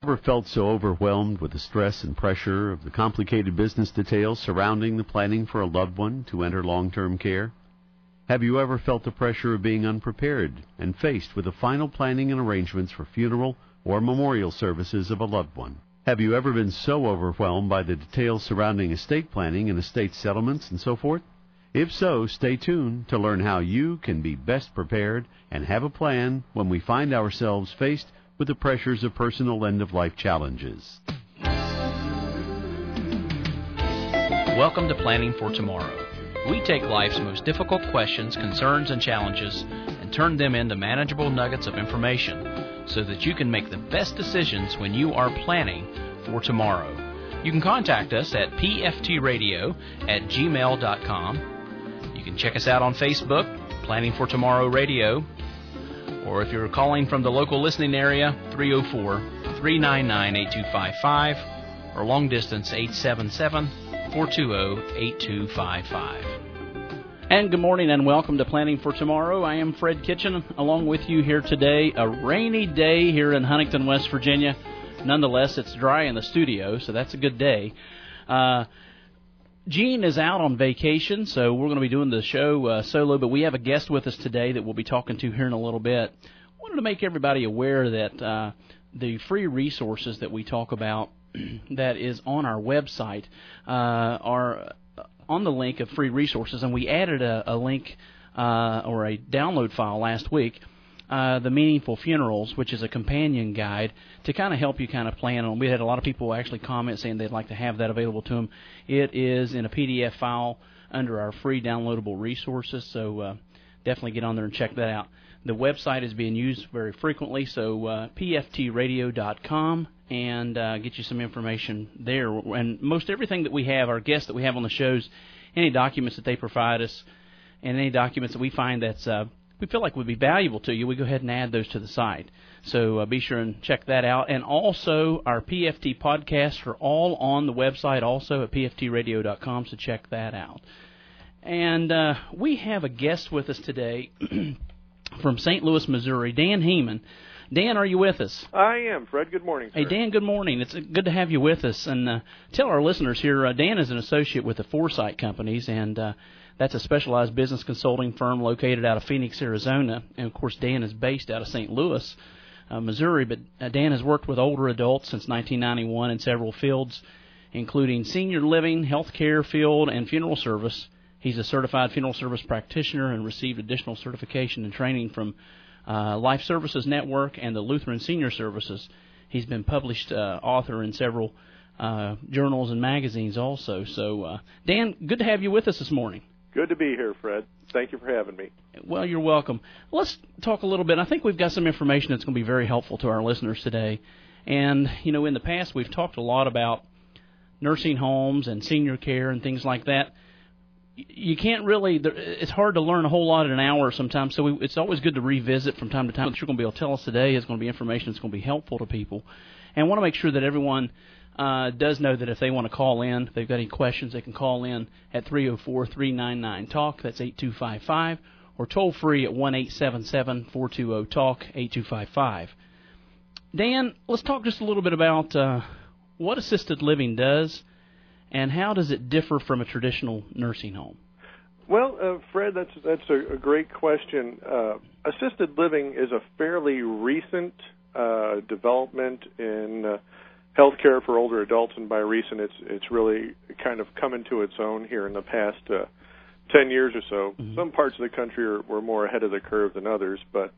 Ever felt so overwhelmed with the stress and pressure of the complicated business details surrounding the planning for a loved one to enter long-term care? Have you ever felt the pressure of being unprepared and faced with the final planning and arrangements for funeral or memorial services of a loved one? Have you ever been so overwhelmed by the details surrounding estate planning and estate settlements and so forth? If so, stay tuned to learn how you can be best prepared and have a plan when we find ourselves faced with the pressures of personal end-of-life challenges. Welcome to Planning for Tomorrow. We take life's most difficult questions, concerns, and challenges and turn them into manageable nuggets of information so that you can make the best decisions when you are planning for tomorrow. You can contact us at pftradio@gmail.com. You can check us out on Facebook, Planning for Tomorrow Radio, or if you're calling from the local listening area, 304-399-8255, or long distance, 877-420-8255. And good morning and welcome to Planning for Tomorrow. I am Fred Kitchen, along with you here today. A rainy day here in Huntington, West Virginia. Nonetheless, it's dry in the studio, so that's a good day. Gene is out on vacation, so we're going to be doing the show solo, but we have a guest with us today that we'll be talking to here in a little bit. I wanted to make everybody aware that the free resources that we talk about that is on our website are on the link of free resources, and we added a link or a download file last week, the Meaningful Funerals, which is a companion guide to kind of help you kind of plan on. We had a lot of people actually comment saying they'd like to have that available to them. It is in a PDF file under our free downloadable resources, so definitely get on there and check that out. The website is being used very frequently, so pftradio.com, and get you some information there. And most everything that we have, our guests that we have on the shows, any documents that they provide us, and any documents that we find that's we feel like would be valuable to you, we go ahead and add those to the site. So be sure and check that out. And also, our PFT podcasts are all on the website also at pftradio.com, so check that out. And we have a guest with us today from St. Louis, Missouri, Dan Heeman. Dan, are you with us? I am, Fred. Good morning, sir. Hey, Dan, good morning. It's good to have you with us. And tell our listeners here, Dan is an associate with the Foresight Companies, and that's a specialized business consulting firm located out of Phoenix, Arizona. And, of course, Dan is based out of St. Louis, Missouri. But Dan has worked with older adults since 1991 in several fields, including senior living, healthcare field, and funeral service. He's a certified funeral service practitioner and received additional certification and training from Life Services Network and the Lutheran Senior Services. He's been published author in several journals and magazines also. So, Dan, good to have you with us this morning. Good to be here, Fred. Thank you for having me. Well, you're welcome. Let's talk a little bit. I think we've got some information that's going to be very helpful to our listeners today. And, you know, in the past we've talked a lot about nursing homes and senior care and things like that. You can't really, it's hard to learn a whole lot in an hour sometimes, so it's always good to revisit from time to time. What you're going to be able to tell us today is going to be information that's going to be helpful to people. And I want to make sure that everyone does know that if they want to call in, if they've got any questions, they can call in at 304-399-TALK, that's 8255, or toll free at 1-877-420-TALK, 8255. Dan, let's talk just a little bit about what assisted living does, and how does it differ from a traditional nursing home? Well, Fred, that's a great question. Assisted living is a fairly recent development in healthcare for older adults, and by recent, it's really kind of come into its own here in the past 10 years or so. Mm-hmm. Some parts of the country were more ahead of the curve than others, but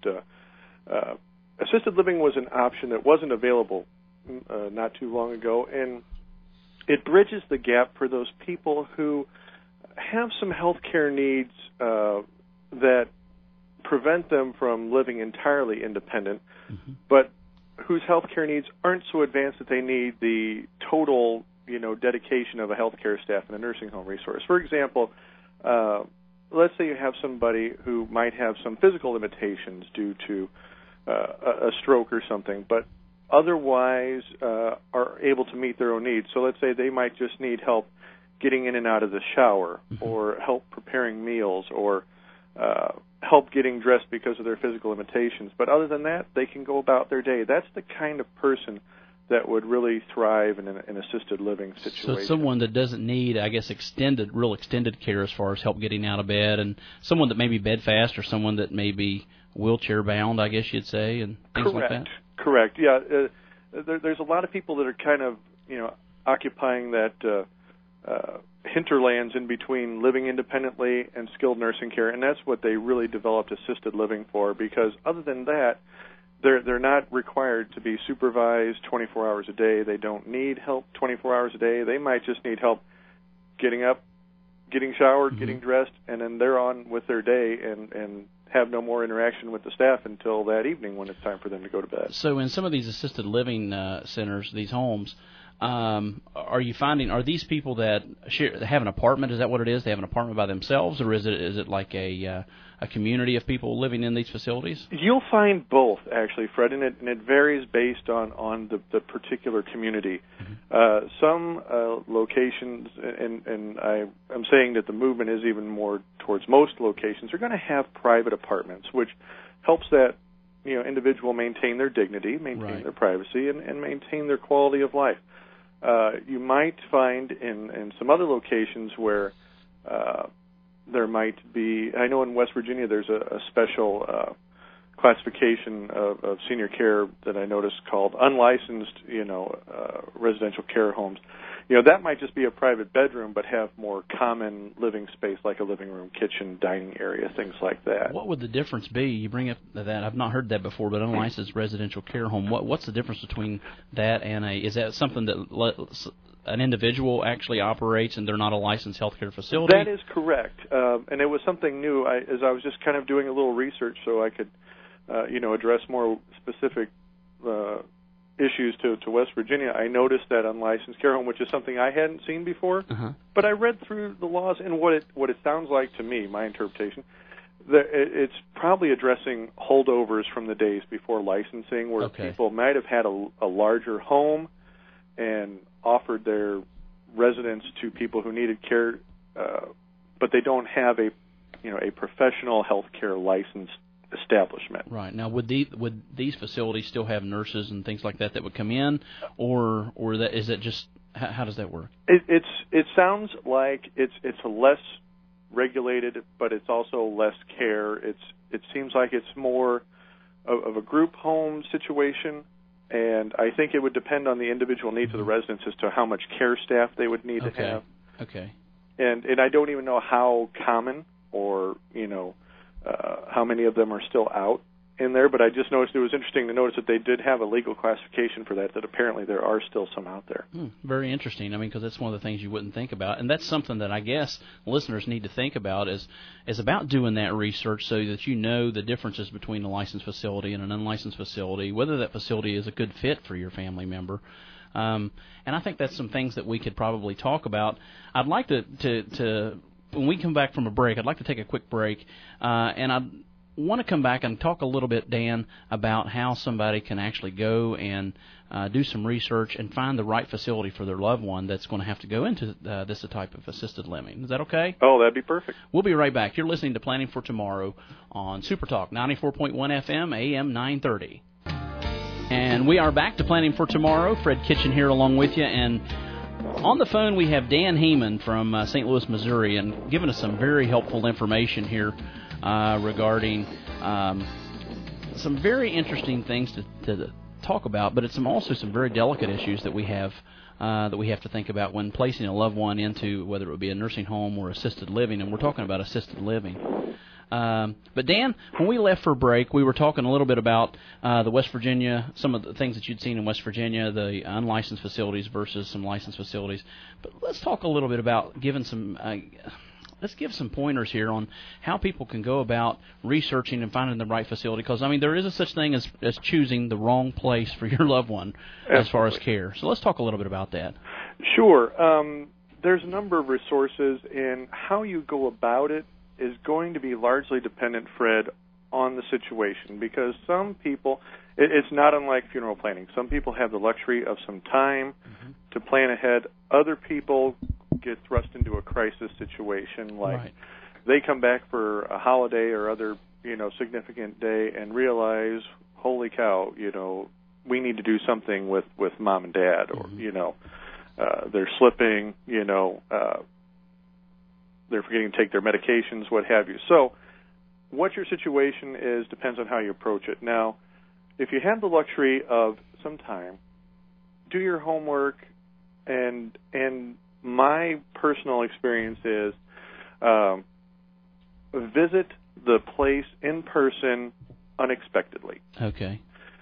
assisted living was an option that wasn't available not too long ago, and it bridges the gap for those people who have some health care needs that prevent them from living entirely independent, mm-hmm. but whose health care needs aren't so advanced that they need the total, dedication of a health care staff and a nursing home resource. For example, let's say you have somebody who might have some physical limitations due to a stroke or something, but otherwise are able to meet their own needs. So let's say they might just need help getting in and out of the shower, mm-hmm. or help preparing meals, or help getting dressed because of their physical limitations. But other than that, they can go about their day. That's the kind of person that would really thrive in an assisted living situation. So someone that doesn't need, I guess, real extended care as far as help getting out of bed, and someone that may be bedfast, or someone that may be wheelchair bound, I guess you'd say, and things like that. Correct. Yeah, there's a lot of people that are kind of occupying that hinterlands in between living independently and skilled nursing care, and that's what they really developed assisted living for. Because other than that, they're not required to be supervised 24 hours a day. They don't need help 24 hours a day. They might just need help getting up, getting showered, getting dressed, and then they're on with their day and have no more interaction with the staff until that evening when it's time for them to go to bed. So in some of these assisted living centers, these homes, are you finding, are these people that have an apartment? Is that what it is? They have an apartment by themselves, or is it like a community of people living in these facilities? You'll find both, actually, Fred, and it varies based on the particular community. Some locations, and I'm saying that the movement is even more towards most locations, are going to have private apartments, which helps that individual maintain their dignity, maintain their privacy, and maintain their quality of life. You might find in some other locations where there might be, I know in West Virginia there's a special classification of senior care that I noticed called unlicensed, residential care homes. That might just be a private bedroom but have more common living space like a living room, kitchen, dining area, things like that. What would the difference be? You bring up that. I've not heard that before, but unlicensed residential care home. What's the difference between that and is that something that an individual actually operates and they're not a licensed healthcare facility? That is correct. And it was something new as I was just kind of doing a little research so I could, address more specific issues to West Virginia. I noticed that unlicensed care home, which is something I hadn't seen before, but I read through the laws, and what it sounds like to me, my interpretation, that it's probably addressing holdovers from the days before licensing, where people might have had a larger home and offered their residence to people who needed care, but they don't have a professional healthcare license establishment. Right. Now, would these facilities still have nurses and things like that would come in, or is it just how does that work? It sounds like it's a less regulated, but it's also less care. It seems like it's more of a group home situation, and I think it would depend on the individual needs of the residents as to how much care staff they would need to have. Okay. And I don't even know how common or how many of them are still out in there, but I just noticed it was interesting to notice that they did have a legal classification for that apparently there are still some out there. Very interesting. I mean, because that's one of the things you wouldn't think about, and that's something that I guess listeners need to think about is about doing that research so that you know the differences between a licensed facility and an unlicensed facility, whether that facility is a good fit for your family member. And I think that's some things that we could probably talk about. I'd like to when we come back from a break, I'd like to take a quick break, and I want to come back and talk a little bit, Dan, about how somebody can actually go and do some research and find the right facility for their loved one that's going to have to go into this type of assisted living. Is that okay? Oh, that'd be perfect. We'll be right back. You're listening to Planning for Tomorrow on Super Talk 94.1 FM, AM 930. And we are back to Planning for Tomorrow. Fred Kitchen here along with you, and on the phone, we have Dan Heeman from St. Louis, Missouri, and giving us some very helpful information here regarding some very interesting things to talk about, but it's also some very delicate issues that we have to think about when placing a loved one into whether it would be a nursing home or assisted living, and we're talking about assisted living. But Dan, when we left for break, we were talking a little bit about the West Virginia, some of the things that you'd seen in West Virginia, the unlicensed facilities versus some licensed facilities. But let's talk a little bit about giving some. Let's give some pointers here on how people can go about researching and finding the right facility. Because I mean, there is a such thing as choosing the wrong place for your loved one as far as care. So let's talk a little bit about that. Sure. There's a number of resources, and how you go about it is going to be largely dependent, Fred, on the situation, because some people, it's not unlike funeral planning. Some people have the luxury of some time to plan ahead. Other people get thrust into a crisis situation, like they come back for a holiday or other, significant day and realize, holy cow, we need to do something with mom and dad, or they're slipping, they're forgetting to take their medications, what have you. So what your situation is depends on how you approach it. Now, if you have the luxury of some time, do your homework, and my personal experience is visit the place in person unexpectedly. Okay.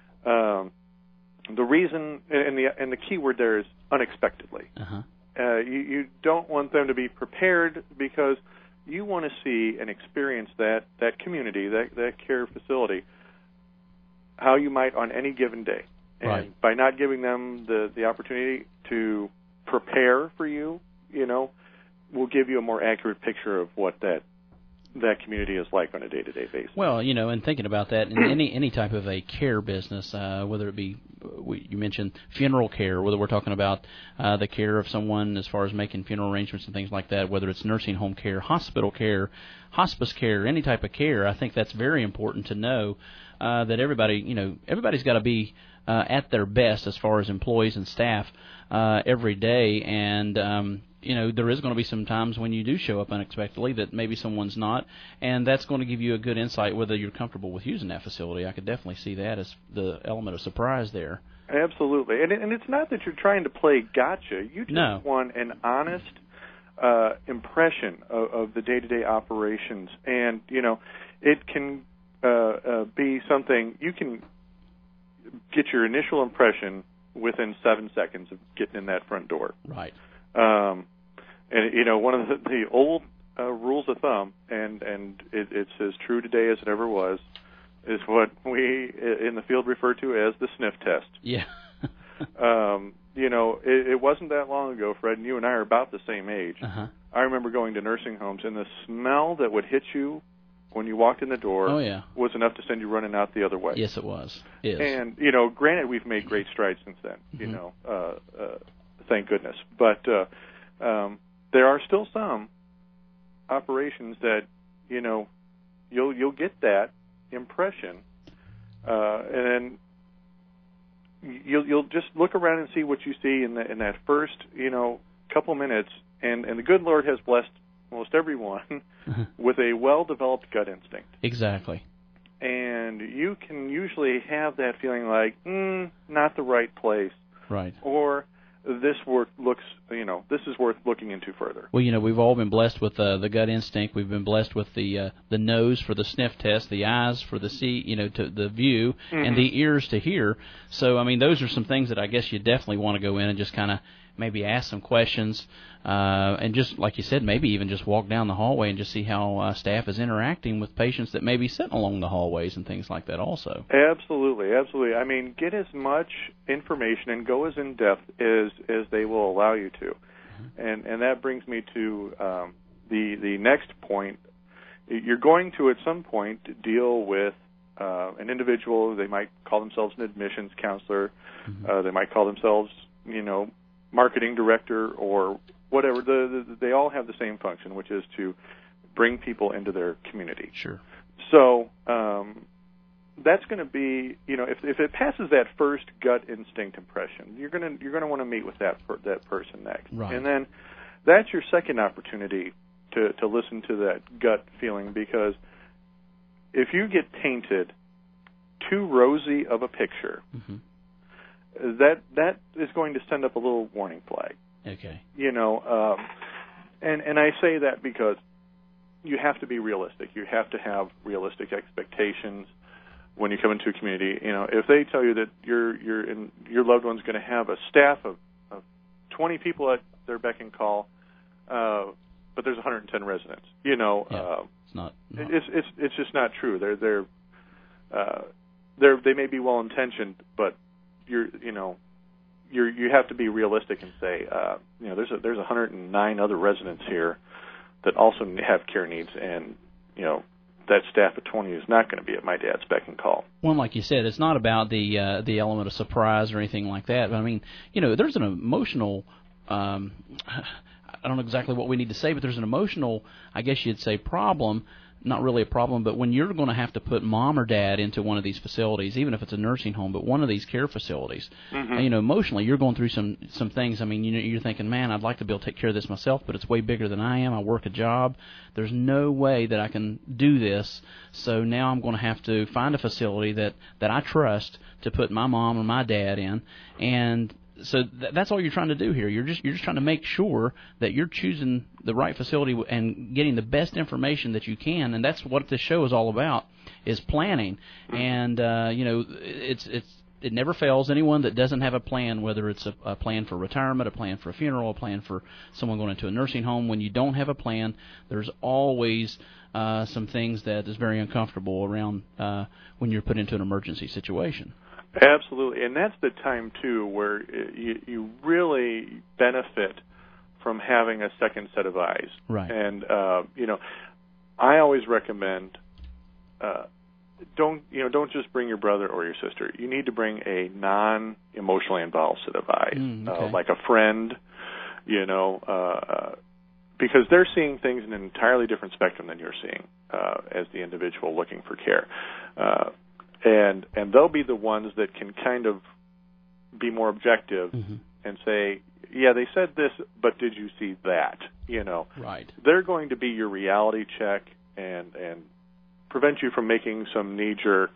The reason, and the key word there is unexpectedly. Uh-huh. You don't want them to be prepared, because you want to see and experience that community, that care facility, how you might on any given day. And right. by not giving them the opportunity to prepare for you, will give you a more accurate picture of what that community is like on a day-to-day basis. Well, and thinking about that, in any type of a care business, whether it be, you mentioned funeral care, whether we're talking about the care of someone as far as making funeral arrangements and things like that, whether it's nursing home care, hospital care, hospice care, any type of care, I think that's very important to know that everybody's got to be at their best as far as employees and staff every day, and there is going to be some times when you do show up unexpectedly that maybe someone's not, and that's going to give you a good insight whether you're comfortable with using that facility. I could definitely see that as the element of surprise there. Absolutely. And it's not that you're trying to play gotcha. You just want an honest impression of the day-to-day operations. And, it can be something you can get your initial impression within 7 seconds of getting in that front door. Right. And one of the old rules of thumb, and it's as true today as it ever was, is what we in the field refer to as the sniff test. Yeah. It wasn't that long ago, Fred, and you and I are about the same age. Uh-huh. I remember going to nursing homes, and the smell that would hit you when you walked in the door was enough to send you running out the other way. Yes, it was. Yes. And, granted, we've made great strides since then, Mm-hmm. Thank goodness. But there are still some operations that, you'll get that impression, and then you'll just look around and see what you see in that first, couple minutes, and the good Lord has blessed most everyone with a well-developed gut instinct. Exactly. And you can usually have that feeling like, not the right place. Right. Or this is worth looking into further. Well, we've all been blessed with the gut instinct. We've been blessed with the nose for the sniff test, the eyes for the to the view, mm-hmm. and the ears to hear. So, those are some things that I guess you definitely want to go in and just kind of maybe ask some questions, and just like you said, maybe even just walk down the hallway and just see how staff is interacting with patients that may be sitting along the hallways and things like that also. Absolutely, absolutely. Get as much information and go as in-depth as they will allow you to. Mm-hmm. And that brings me to the next point. You're going to, at some point, deal with an individual. They might call themselves an admissions counselor. Mm-hmm. They might call themselves, marketing director or whatever. They all have the same function, which is to bring people into their community. Sure. So that's going to be, if it passes that first gut instinct impression, you're going to want to meet with that person next. Right. And then that's your second opportunity to listen to that gut feeling, because if you get tainted too rosy of a picture, mm-hmm. that is going to send up a little warning flag. Okay. And I say that because you have to be realistic. You have to have realistic expectations when you come into a community. If they tell you that your loved one's going to have a staff of 20 people at their beck and call, but there's 110 residents, it's not. It's just not true. They may be well intentioned, but you have to be realistic and say, there's 109 other residents here that also have care needs, and that staff of 20 is not going to be at my dad's beck and call. Well, like you said, it's not about the element of surprise or anything like that. But there's an emotional. I don't know exactly what we need to say, but there's an emotional, I guess you'd say, problem not really a problem. But when you're going to have to put mom or dad into one of these facilities, even if it's a nursing home, but one of these care facilities, emotionally you're going through some things. I mean, you're thinking, man, I'd like to be able to take care of this myself, but it's way bigger than I am. I work a job. There's no way that I can do this. So now I'm going to have to find a facility that I trust to put my mom or my dad in, and so that's all you're trying to do here. You're just trying to make sure that you're choosing the right facility and getting the best information that you can, and that's what this show is all about, is planning. And it never fails. Anyone that doesn't have a plan, whether it's a plan for retirement, a plan for a funeral, a plan for someone going into a nursing home, when you don't have a plan, there's always some things that is very uncomfortable around when you're put into an emergency situation. Absolutely, and that's the time, too, where you really benefit from having a second set of eyes. Right. And, I always recommend don't just bring your brother or your sister. You need to bring a non-emotionally involved set of eyes, like a friend, because they're seeing things in an entirely different spectrum than you're seeing as the individual looking for care. And they'll be the ones that can kind of be more objective and say, yeah, they said this, but did you see that? Right. They're going to be your reality check and prevent you from making some knee-jerk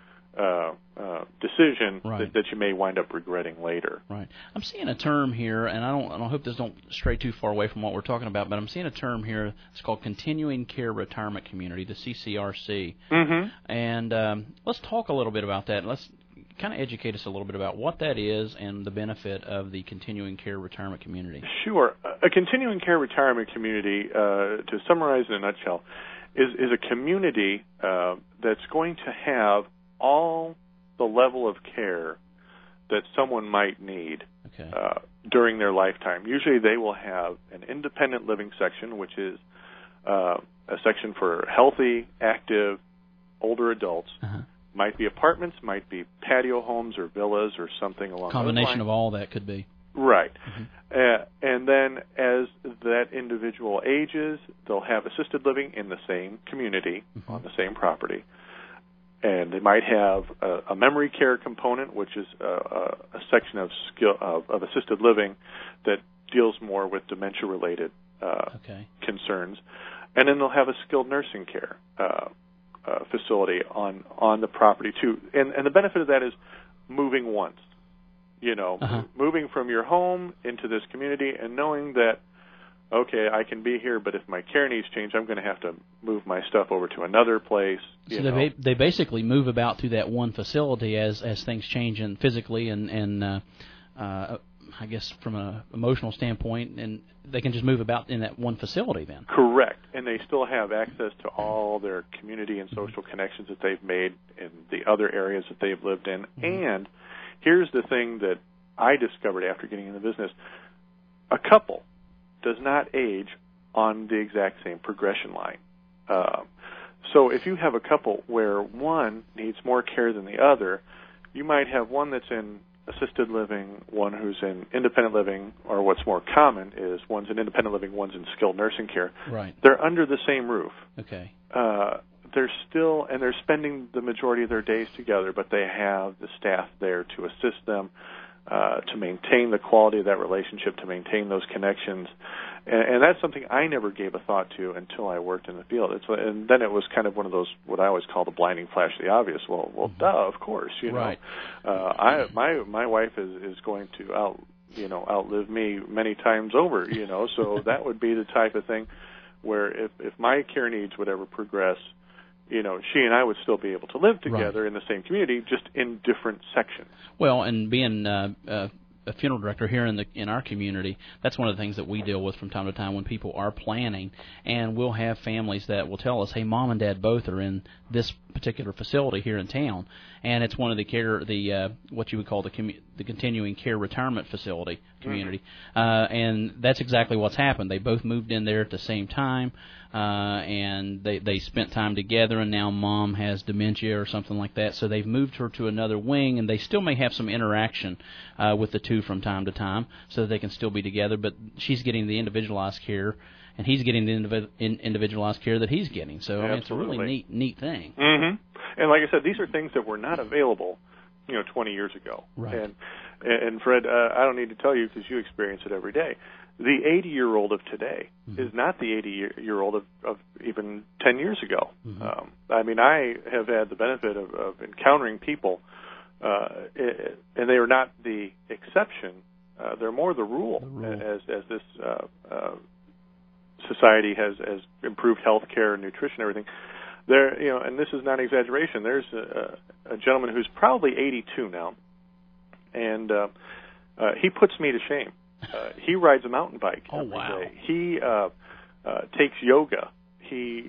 decision that you may wind up regretting later. Right. I'm seeing a term here, and I don't hope this don't stray too far away from what we're talking about, but I'm seeing a term here. It's called Continuing Care Retirement Community, the CCRC. And let's talk a little bit about that. Let's kind of educate us a little bit about what that is and the benefit of the Continuing Care Retirement Community. Sure. A Continuing Care Retirement Community, to summarize in a nutshell, is a community that's going to have all the level of care that someone might need during their lifetime. Usually they will have an independent living section, which is a section for healthy, active, older adults. Might be apartments, might be patio homes or villas or something along those lines. Combination of all that could be. Right. And then as that individual ages, they'll have assisted living in the same community on the same property. And they might have a memory care component, which is a section of assisted living that deals more with dementia-related concerns. And then they'll have a skilled nursing care facility on the property too. And the benefit of that is moving once. Moving from your home into this community and knowing that, okay, I can be here, but if my care needs change, I'm going to have to move my stuff over to another place. So they basically move about through that one facility as things change and physically and I guess from an emotional standpoint, and they can just move about in that one facility then. Correct. And they still have access to all their community and social connections that they've made in the other areas that they've lived in. And here's the thing that I discovered after getting in the business. A couple does not age on the exact same progression line. So if you have a couple where one needs more care than the other, you might have one that's in assisted living, one who's in independent living, or what's more common is one's in independent living, one's in skilled nursing care. Right. They're under the same roof. Okay. They're spending the majority of their days together, but they have the staff there to assist them, to maintain the quality of that relationship, to maintain those connections. And that's something I never gave a thought to until I worked in the field. And then it was kind of one of those, what I always call the blinding flash of the obvious. Well, duh, of course, Right. My wife is going to outlive me many times over, so that would be the type of thing where if my care needs would ever progress, she and I would still be able to live together in the same community, just in different sections. Well, and being a funeral director here in our community, that's one of the things that we deal with from time to time when people are planning, and we'll have families that will tell us, hey, mom and dad both are in this particular facility here in town, and it's one of the what you would call the continuing care retirement facility community, and that's exactly what's happened. They both moved in there at the same time, and they spent time together, and now mom has dementia or something like that, so they've moved her to another wing, and they still may have some interaction with the two from time to time so that they can still be together, but she's getting the individualized care, and he's getting the individualized care that he's getting. So I mean, it's a really neat thing. Mm-hmm. And like I said, these are things that were not available, 20 years ago. Right. And Fred, I don't need to tell you because you experience it every day. The 80-year-old of today is not the 80-year-old of even 10 years ago. I mean, I have had the benefit of encountering people, and they are not the exception. They're more the rule. As this society has improved health care and nutrition and everything. There, and this is not an exaggeration. There's a gentleman who's probably 82 now, and he puts me to shame. He rides a mountain bike every day. He takes yoga. He's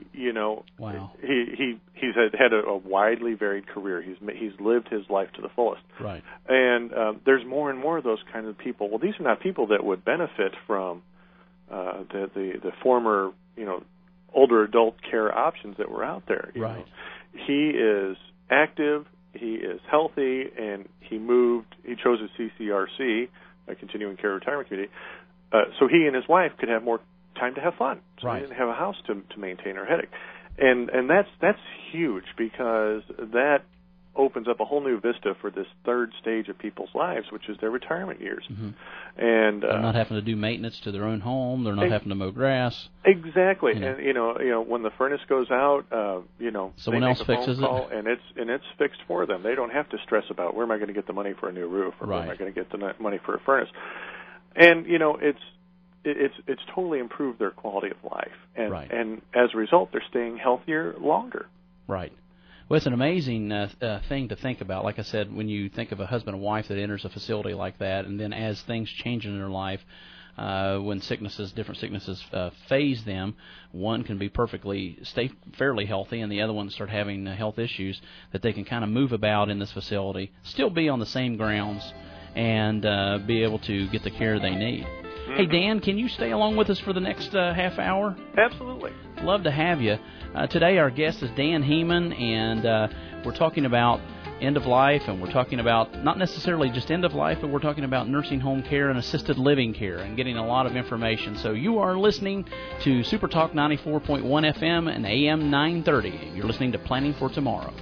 had a widely varied career. He's lived his life to the fullest. Right. And there's more and more of those kinds of people. Well, these are not people that would benefit from the former, older adult care options that were out there. You know. He is active, he is healthy, and he chose a CCRC, a continuing care retirement community, so he and his wife could have more time to have fun. So they didn't have a house to maintain or headache. And that's huge, because that opens up a whole new vista for this third stage of people's lives, which is their retirement years. And they're not having to do maintenance to their own home. They're not having to mow grass. Exactly. And when the furnace goes out, someone else fixes it, and it's fixed for them. They don't have to stress about where am I going to get the money for a new roof, or where am I going to get the money for a furnace. And it's totally improved their quality of life, and as a result, they're staying healthier longer. Right. Well, it's an amazing thing to think about. Like I said, when you think of a husband and wife that enters a facility like that, and then as things change in their life, when different sicknesses phase them, one can be stay fairly healthy, and the other one start having health issues, that they can kind of move about in this facility, still be on the same grounds, and be able to get the care they need. Hey, Dan, can you stay along with us for the next half hour? Absolutely. Love to have you. Today our guest is Dan Heeman, and we're talking about end of life, and we're talking about not necessarily just end of life, but we're talking about nursing home care and assisted living care, and getting a lot of information. So you are listening to Super Talk 94.1 FM and AM 930. You're listening to Planning for Tomorrow.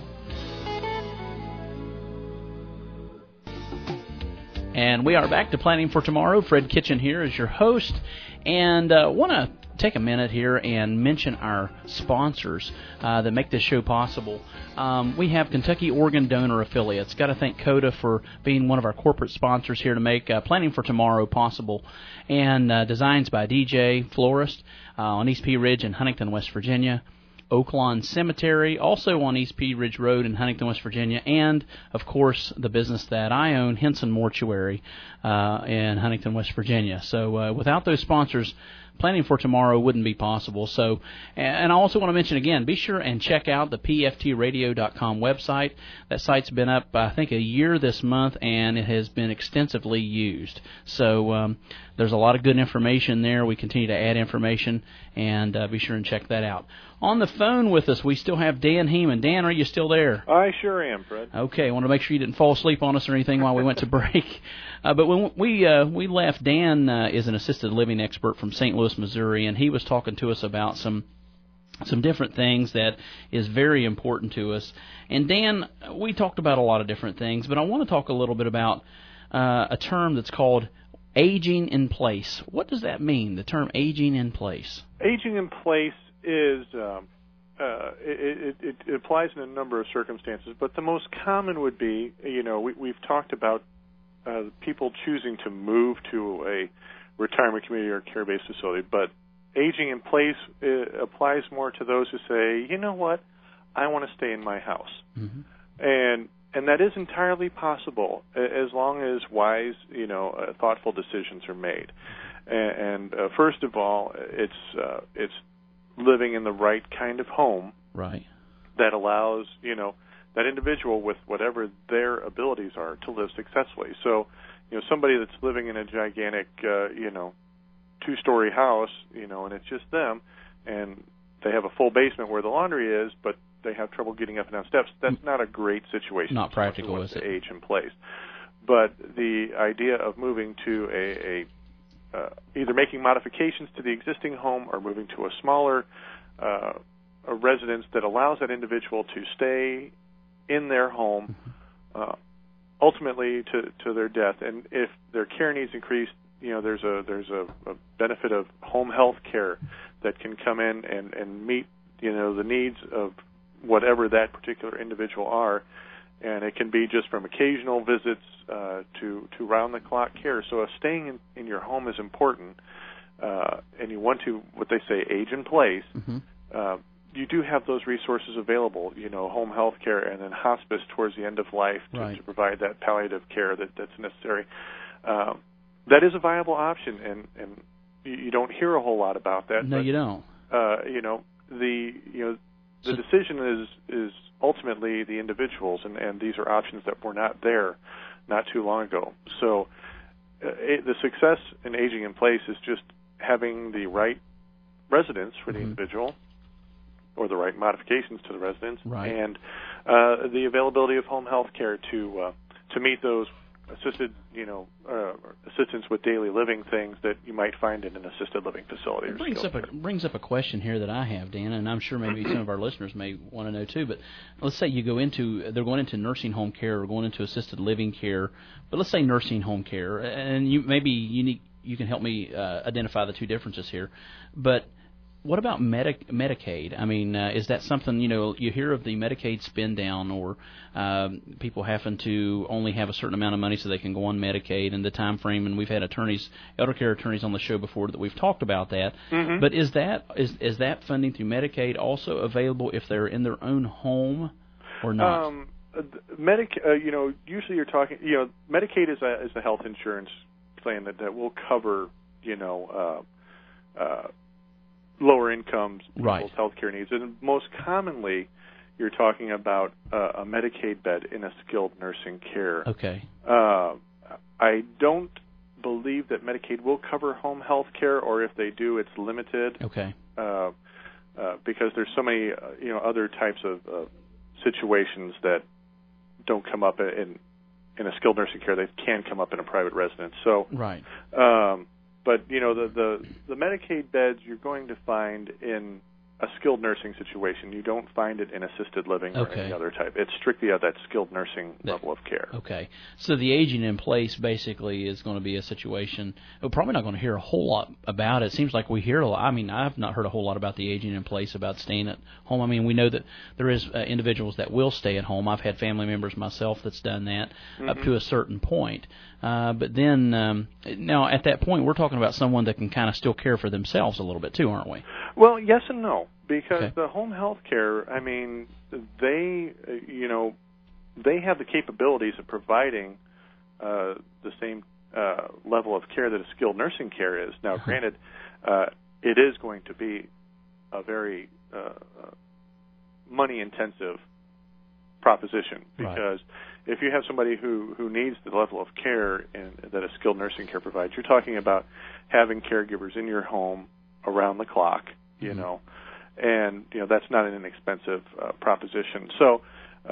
And we are back to Planning for Tomorrow. Fred Kitchen here is your host, and want to take a minute here and mention our sponsors that make this show possible. We have Kentucky Organ Donor Affiliates. Got to thank CODA for being one of our corporate sponsors here to make Planning for Tomorrow possible. And designs by DJ Florist on East Pea Ridge in Huntington, West Virginia. Oaklawn Cemetery, also on East Pea Ridge Road in Huntington, West Virginia, and, of course, the business that I own, Henson Mortuary, in Huntington, West Virginia. So without those sponsors, Planning for Tomorrow wouldn't be possible. So, and I also want to mention again, be sure and check out the pftradio.com website. That site's been up, I think, a year this month, and it has been extensively used. So there's a lot of good information there. We continue to add information, and be sure and check that out. On the phone with us, we still have Dan Heeman. Dan, are you still there? I sure am, Fred. Okay, I want to make sure you didn't fall asleep on us or anything while we went to break. But when we left, Dan is an assisted living expert from St. Louis, Missouri, and he was talking to us about some different things that is very important to us. And Dan, we talked about a lot of different things, but I want to talk a little bit about a term that's called aging in place. What does that mean, the term aging in place? Aging in place is it applies in a number of circumstances, but the most common would be, we've talked about people choosing to move to a retirement community or care-based facility, but aging in place applies more to those who say, you know what, I want to stay in my house. And that is entirely possible as long as wise, thoughtful decisions are made. And first of all, it's living in the right kind of home, right, that allows that individual with whatever their abilities are to live successfully. So somebody that's living in a gigantic 2-story house, and it's just them, and they have a full basement where the laundry is, but they have trouble getting up and down steps. That's not a great situation. Not practical, is it? Age in place. But the idea of moving to a either making modifications to the existing home or moving to a smaller a residence that allows that individual to stay in their home ultimately to their death. And if their care needs increase, there's a benefit of home health care that can come in and meet the needs of whatever that particular individual are. And it can be just from occasional visits to round-the-clock care. So staying in your home is important, and you want to, what they say, age in place. You do have those resources available, home health care and then hospice towards the end of life to provide that palliative care that's necessary. That is a viable option, and you don't hear a whole lot about that. No, you don't. The decision is ultimately the individual's, and these are options that were not there not too long ago. So the success in aging in place is just having the right residence for the individual, or the right modifications to the residence, and the availability of home health care to meet those assistance with daily living things that you might find in an assisted living facility. It brings up a question here that I have, Dan, and I'm sure maybe some of our listeners may want to know too. But let's say they're going into nursing home care or going into assisted living care, but let's say nursing home care, and you can help me identify the two differences here, but. What about Medicaid? I mean, is that something, you hear of the Medicaid spin down, or people having to only have a certain amount of money so they can go on Medicaid and the time frame, and we've had elder care attorneys on the show before that we've talked about that. But is that funding through Medicaid also available if they're in their own home or not? Usually you're talking, Medicaid is a health insurance plan that will cover, lower incomes, people's health care needs. And most commonly, you're talking about a Medicaid bed in a skilled nursing care. Okay. I don't believe that Medicaid will cover home health care, or if they do, it's limited. Okay. Because there's so many, other types of situations that don't come up in a skilled nursing care. They can come up in a private residence. So. Right. But the Medicaid beds you're going to find in a skilled nursing situation. You don't find it in assisted living or any other type. It's strictly at that skilled nursing level of care. Okay. So the aging in place basically is going to be a situation. We're probably not going to hear a whole lot about it. It seems like we hear a lot. I mean, I've not heard a whole lot about the aging in place, about staying at home. I mean, we know that there is individuals that will stay at home. I've had family members myself that's done that up to a certain point. But then now at that point, we're talking about someone that can kind of still care for themselves a little bit too, aren't we? Well, yes and no, because the home health care, I mean, they have the capabilities of providing the same level of care that a skilled nursing care is. Now, granted, it is going to be a very money-intensive proposition, because if you have somebody who needs the level of care that a skilled nursing care provides, you're talking about having caregivers in your home around the clock, and that's not an inexpensive proposition. So,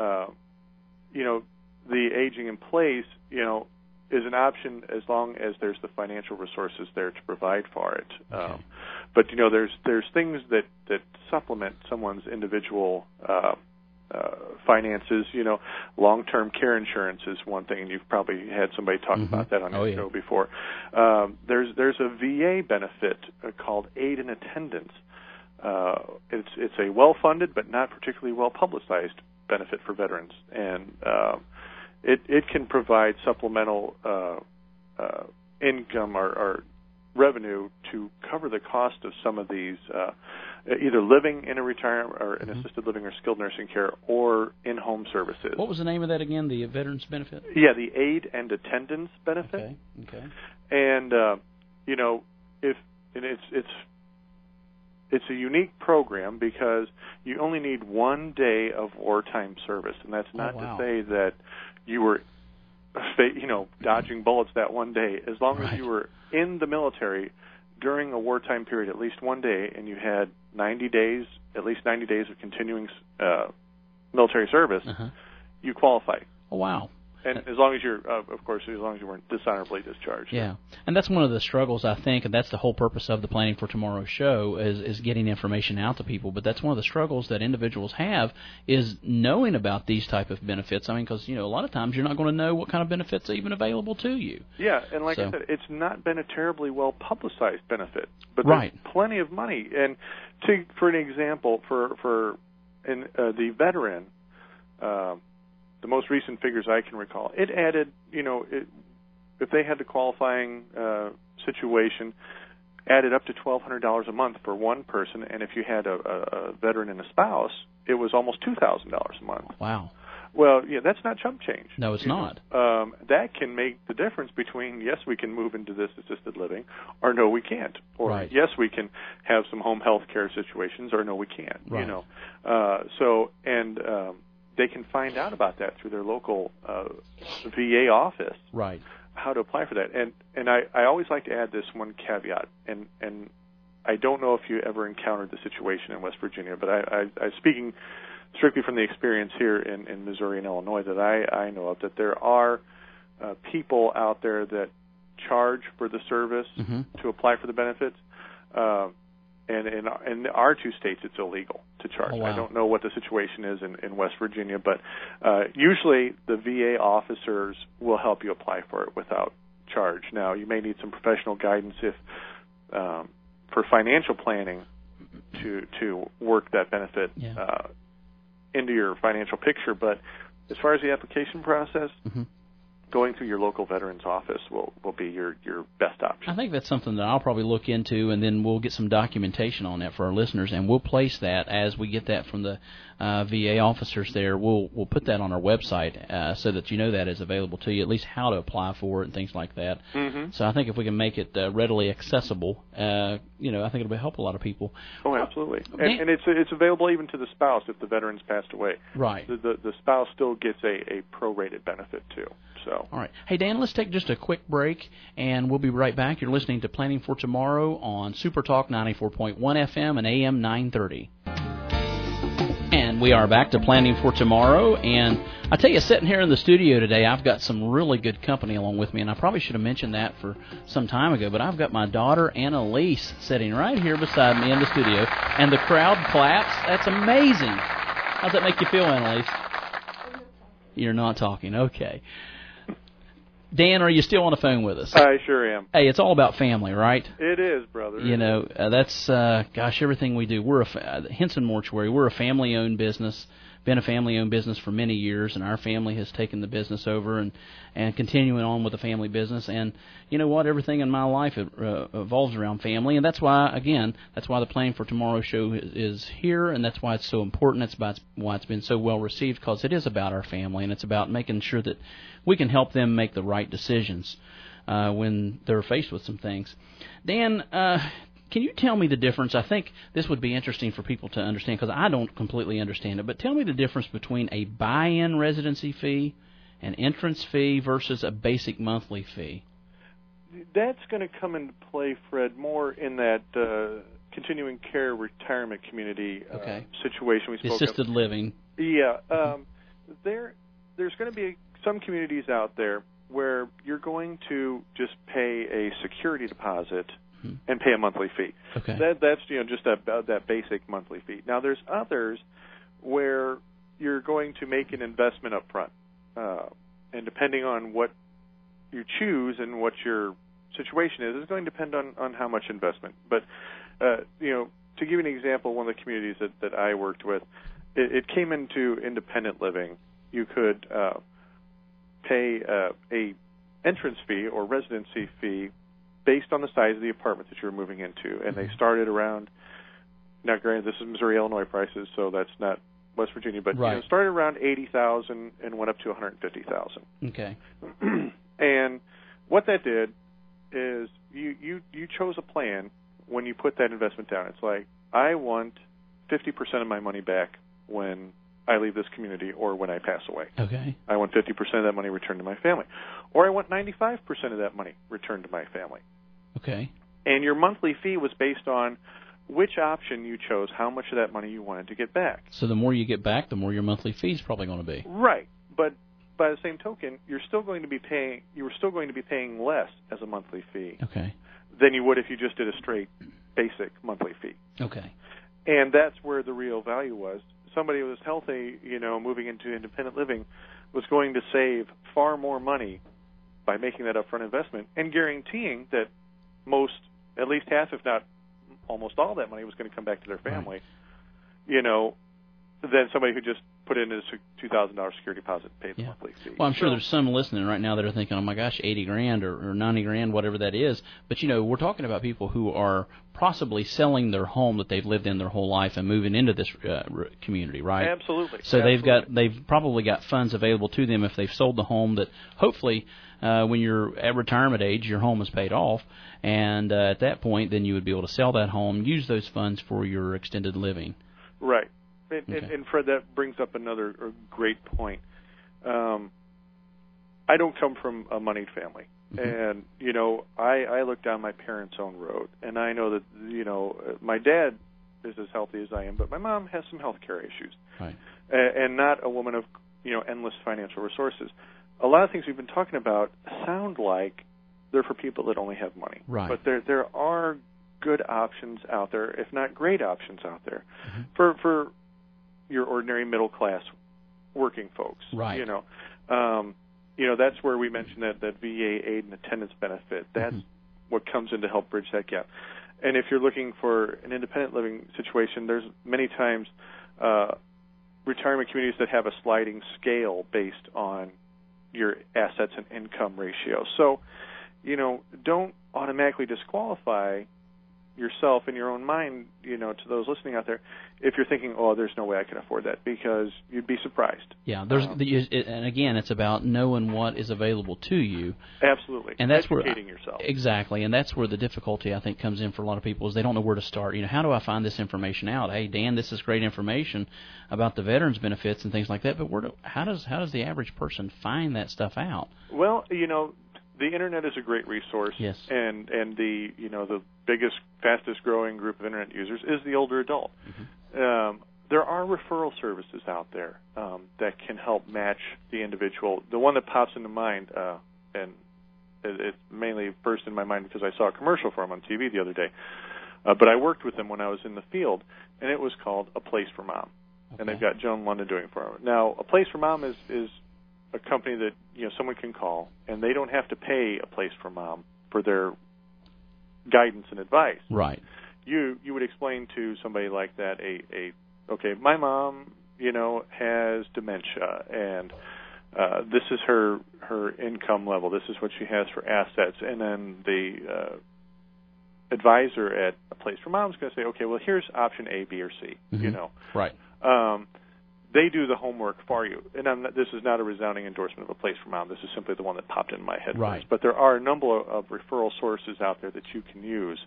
the aging in place, is an option as long as there's the financial resources there to provide for it. But there's things that supplement someone's individual finances. Long-term care insurance is one thing, and you've probably had somebody talk about that on your show before. There's a VA benefit called aid and attendance. It's a well-funded but not particularly well-publicized benefit for veterans, and it can provide supplemental income or revenue to cover the cost of some of these, either living in a retirement or in assisted living or skilled nursing care, or in-home services. What was the name of that again? The veterans benefit? Yeah, the aid and attendance benefit. Okay. And it's a unique program because you only need 1 day of wartime service, and that's not to say that you were, dodging bullets that one day. As long as you were in the military during a wartime period, at least 1 day, and you had at least 90 days of continuing military service, you qualify. Oh, wow. And as long as you're, of course, as long as you weren't dishonorably discharged. Yeah, and that's one of the struggles, I think, and that's the whole purpose of the Planning for Tomorrow show is getting information out to people. But that's one of the struggles that individuals have is knowing about these type of benefits. I mean, because, a lot of times you're not going to know what kind of benefits are even available to you. Yeah, and like I said, it's not been a terribly well-publicized benefit, but right. there's plenty of money. And for an example, for the veteran, the most recent figures I can recall, it added, if they had the qualifying situation, added up to $1,200 a month for one person, and if you had a veteran and a spouse, it was almost $2,000 a month. Wow. Well, yeah, that's not chump change. No, it's not. That can make the difference between, yes, we can move into this assisted living, or no, we can't. Or, right. yes, we can have some home health care situations, or no, we can't. Right. They can find out about that through their local VA office. Right. How to apply for that. And I always like to add this one caveat, and I don't know if you ever encountered the situation in West Virginia, but I'm speaking strictly from the experience here in Missouri and Illinois that I know of, that there are people out there that charge for the service to apply for the benefits. And in our two states, it's illegal to charge. Oh, wow. I don't know what the situation is in West Virginia, but usually the VA officers will help you apply for it without charge. Now, you may need some professional guidance if for financial planning to work that benefit into your financial picture. But as far as the application process, going through your local veterans office will be your best option. I think that's something that I'll probably look into, and then we'll get some documentation on that for our listeners, and we'll place that as we get that from the VA officers there. We'll put that on our website so that that is available to you, at least how to apply for it and things like that. So I think if we can make it readily accessible, I think it'll help a lot of people. Oh, absolutely. And it's available even to the spouse if the veteran's passed away. Right. The spouse still gets a prorated benefit too. So. All right. Hey, Dan, let's take just a quick break, and we'll be right back. You're listening to Planning for Tomorrow on Super Talk 94.1 FM and AM 930. And we are back to Planning for Tomorrow, and I tell you, sitting here in the studio today, I've got some really good company along with me, and I probably should have mentioned that for some time ago, but I've got my daughter, Annalise, sitting right here beside me in the studio, and the crowd claps. That's amazing. How's that make you feel, Annalise? You're not talking. Okay. Dan, are you still on the phone with us? I sure am. Hey, it's all about family, right? It is, brother. That's, everything we do. We're Henson Mortuary. We're a family-owned business, been a family-owned business for many years, and our family has taken the business over and continuing on with the family business. And you know what? Everything in my life evolves around family, and that's why the Planning for Tomorrow show is here, and that's why it's so important. That's why it's been so well received, because it is about our family, and it's about making sure that we can help them make the right decisions when they're faced with some things. Dan, can you tell me the difference? I think this would be interesting for people to understand, because I don't completely understand it, but tell me the difference between a buy-in residency fee, an entrance fee, versus a basic monthly fee. That's going to come into play, Fred, more in that continuing care retirement community situation we spoke of. Assisted living. Yeah. There's going to be some communities out there where you're going to just pay a security deposit and pay a monthly fee. Okay. That's just that basic monthly fee. Now there's others where you're going to make an investment up front, and depending on what you choose and what your situation is, it's going to depend on how much investment. But to give you an example, one of the communities that I worked with, it came into independent living. You could pay a entrance fee or residency fee based on the size of the apartment that you're moving into, and they started around. Now, granted, this is Missouri, Illinois prices, so that's not West Virginia, but right. Started around $80,000 and went up to $150,000. Okay. And what that did is you chose a plan when you put that investment down. It's like, I want 50% of my money back when I leave this community or when I pass away. Okay. I want 50% of that money returned to my family. Or I want 95% of that money returned to my family. Okay. And your monthly fee was based on which option you chose, how much of that money you wanted to get back. So the more you get back, the more your monthly fee is probably going to be. Right. But by the same token, you were still going to be paying less as a monthly fee Okay. than you would if you just did a straight basic monthly fee. Okay. And that's where the real value was. Somebody who was healthy, moving into independent living, was going to save far more money by making that upfront investment and guaranteeing that most, at least half, if not almost all that money was going to come back to their family, than somebody who just put in a $2,000 security deposit and paid the monthly fee. Well, I'm sure there's some listening right now that are thinking, oh my gosh, 80 grand or 90 grand, whatever that is. But, we're talking about people who are possibly selling their home that they've lived in their whole life and moving into this community, right? Absolutely. So they've probably got funds available to them if they've sold the home that hopefully when you're at retirement age, your home is paid off. And at that point, then you would be able to sell that home, use those funds for your extended living. Right. And Fred, that brings up another great point. I don't come from a moneyed family. And, I look down my parents' own road, and I know that, my dad is as healthy as I am, but my mom has some health care issues. Right. And not a woman of, endless financial resources. A lot of things we've been talking about sound like they're for people that only have money. Right. But there are good options out there, if not great options out there, for your ordinary middle class working folks. Right. That's where we mentioned that VA aid and attendance benefit. That's what comes in to help bridge that gap. And if you're looking for an independent living situation, there's many times retirement communities that have a sliding scale based on your assets and income ratio. So, don't automatically disqualify yourself in your own mind, to those listening out there, if you're thinking, oh, there's no way I can afford that, because you'd be surprised. Yeah, and again, it's about knowing what is available to you. Absolutely. And that's educating yourself. Exactly, and that's where the difficulty, I think, comes in for a lot of people, is they don't know where to start. How do I find this information out? Hey, Dan, this is great information about the veterans benefits and things like that, but how does the average person find that stuff out? Well, the internet is a great resource. Yes. And the the biggest, fastest growing group of internet users is the older adult. There are referral services out there that can help match the individual. The one that pops into mind, and it's mainly first in my mind because I saw a commercial for them on TV the other day, but I worked with them when I was in the field, and it was called A Place for Mom. Okay. And they've got Joan London doing it for them. Now, A Place for Mom is a company that someone can call, and they don't have to pay A Place for Mom for their guidance and advice. Right. You would explain to somebody like that, okay, my mom, has dementia, and this is her income level. This is what she has for assets, and then the advisor at A Place for Mom is going to say, okay, well, here's option A, B, or C. Right. They do the homework for you. And this is not a resounding endorsement of A Place for Mom. This is simply the one that popped in my head right. first. But there are a number of referral sources out there that you can use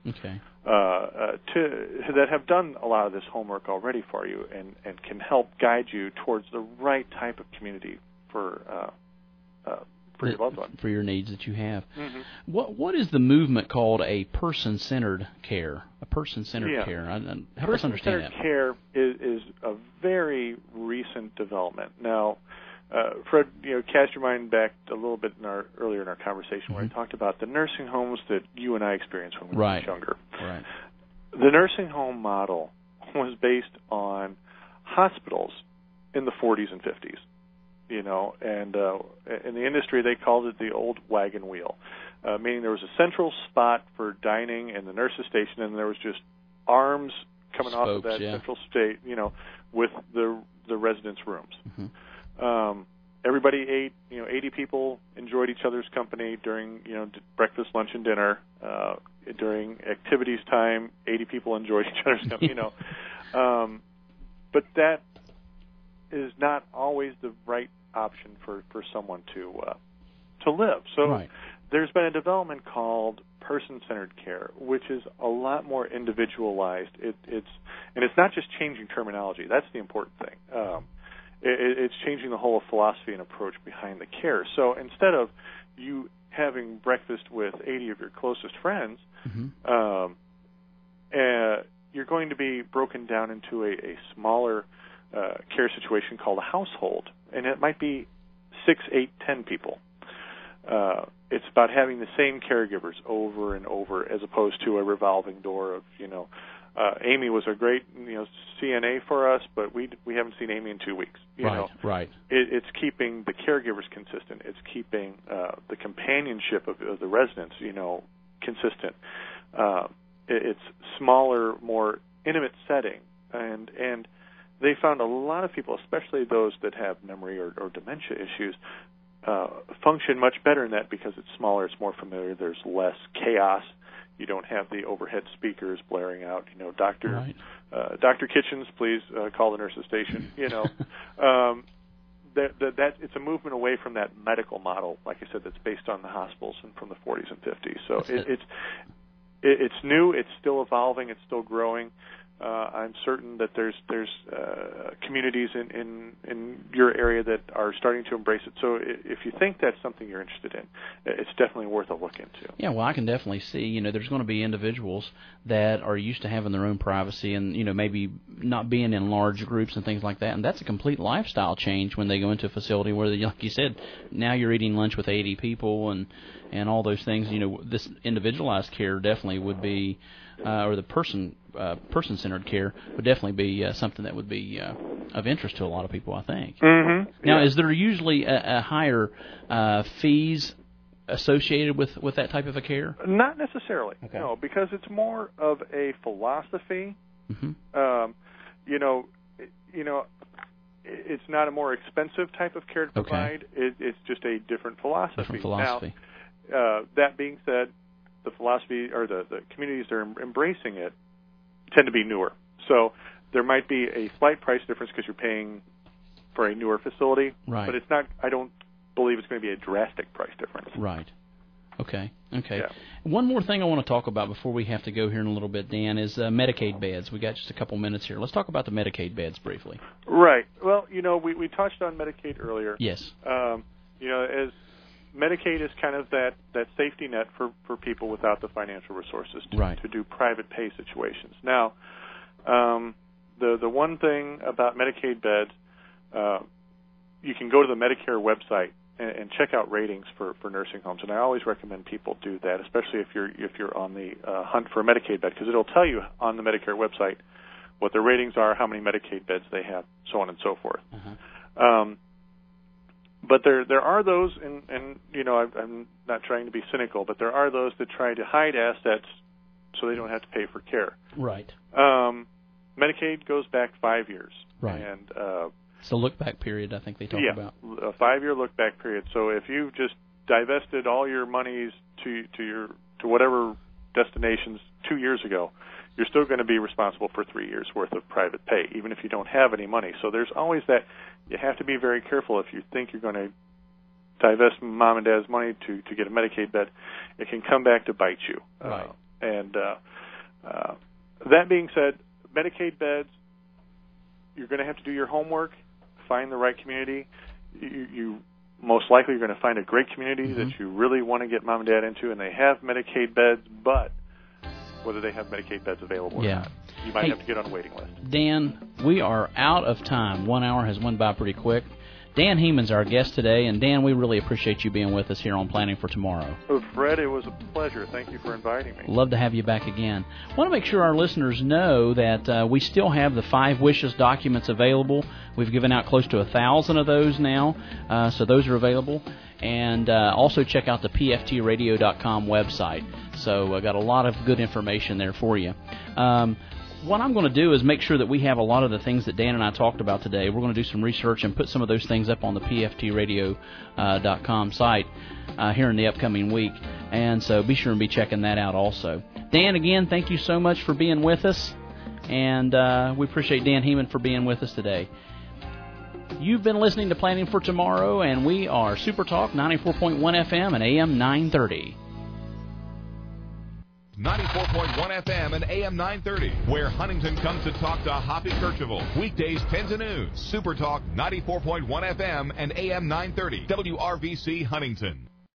that have done a lot of this homework already for you and can help guide you towards the right type of community for your loved one. For your needs that you have. What is the movement called a person-centered care? A person-centered care. Help us understand that. Person-centered care is a very recent development. Now, Fred, cast your mind back a little bit earlier in our conversation where I talked about the nursing homes that you and I experienced when we were younger. Right. The nursing home model was based on hospitals in the 40s and 50s. And in the industry they called it the old wagon wheel, meaning there was a central spot for dining in the nurse's station, and there was just arms coming off of that central state, with the residents' rooms. Everybody ate, 80 people enjoyed each other's company during, breakfast, lunch, and dinner. During activities time, 80 people enjoyed each other's company, but that is not always the right option for someone to live. So there's been a development called person-centered care, which is a lot more individualized. It's not just changing terminology. That's the important thing. It's changing the whole philosophy and approach behind the care. So instead of you having breakfast with 80 of your closest friends, you're going to be broken down into a smaller care situation called a household, and it might be 6, 8, 10 people. It's about having the same caregivers over and over, as opposed to a revolving door of, Amy was a great, CNA for us, but we haven't seen Amy in 2 weeks. Right. It's keeping the caregivers consistent. It's keeping the companionship of the residents, consistent. It's smaller, more intimate setting, and they found a lot of people, especially those that have memory or dementia issues, function much better in that because it's smaller, it's more familiar, there's less chaos. You don't have the overhead speakers blaring out, Dr. Kitchens, please call the nurse's station, that it's a movement away from that medical model, like I said, that's based on the hospitals and from the 40s and 50s. So it's new, it's still evolving, it's still growing. I'm certain that there's communities in your area that are starting to embrace it. So if you think that's something you're interested in, it's definitely worth a look into. Yeah, well, I can definitely see, there's going to be individuals that are used to having their own privacy and, maybe not being in large groups and things like that. And that's a complete lifestyle change when they go into a facility where, like you said, now you're eating lunch with 80 people and all those things. This individualized care definitely would be, or the person-centered care would definitely be something that would be of interest to a lot of people, I think. Mm-hmm. Now, is there usually a higher fees associated with that type of a care? Not necessarily, okay. No, because it's more of a philosophy. Mm-hmm. It's not a more expensive type of care to provide. Okay. It's just a different philosophy. Now, that being said, the philosophy or the communities that are embracing it tend to be newer. So there might be a slight price difference because you're paying for a newer facility, right. But it's not. I don't believe it's going to be a drastic price difference. Right. Okay. Yeah. One more thing I want to talk about before we have to go here in a little bit, Dan, is Medicaid beds. We got just a couple minutes here. Let's talk about the Medicaid beds briefly. Right. Well, we touched on Medicaid earlier. Yes. As Medicaid is kind of that safety net for people without the financial resources to do private pay situations. Now, the one thing about Medicaid beds, you can go to the Medicare website and check out ratings for nursing homes, and I always recommend people do that, especially if you're on the hunt for a Medicaid bed, because it'll tell you on the Medicare website what their ratings are, how many Medicaid beds they have, so on and so forth. Uh-huh. But there are those, and I'm not trying to be cynical, but there are those that try to hide assets so they don't have to pay for care. Right. Medicaid goes back 5 years. Right. And it's the look-back period I think they talk about. Yeah, a 5-year look-back period. So if you just divested all your monies to whatever destinations 2 years ago, you're still going to be responsible for 3 years' worth of private pay, even if you don't have any money. So there's always that. You have to be very careful if you think you're going to divest mom and dad's money to get a Medicaid bed. It can come back to bite you. Right. That being said, Medicaid beds, you're going to have to do your homework, find the right community. You most likely are going to find a great community that you really want to get mom and dad into, and they have Medicaid beds, but whether they have Medicaid beds available or not. You might have to get on a waiting list. Dan, we are out of time. 1 hour has went by pretty quick. Dan Heeman's our guest today, and Dan, we really appreciate you being with us here on Planning for Tomorrow. Fred, it was a pleasure. Thank you for inviting me. Love to have you back again. I want to make sure our listeners know that we still have the 5 Wishes documents available. We've given out close to 1,000 of those now, so those are available. And also check out the pftradio.com website. So I got a lot of good information there for you. What I'm going to do is make sure that we have a lot of the things that Dan and I talked about today. We're going to do some research and put some of those things up on the pftradio.com site here in the upcoming week. And so be sure and be checking that out also. Dan, again, thank you so much for being with us. And we appreciate Dan Heeman for being with us today. You've been listening to Planning for Tomorrow, and we are Super Talk 94.1 FM and AM 930. 94.1 FM and AM 930, where Huntington comes to talk to Hoppy Kercheval. Weekdays 10 to noon. Super Talk 94.1 FM and AM 930. WRVC Huntington.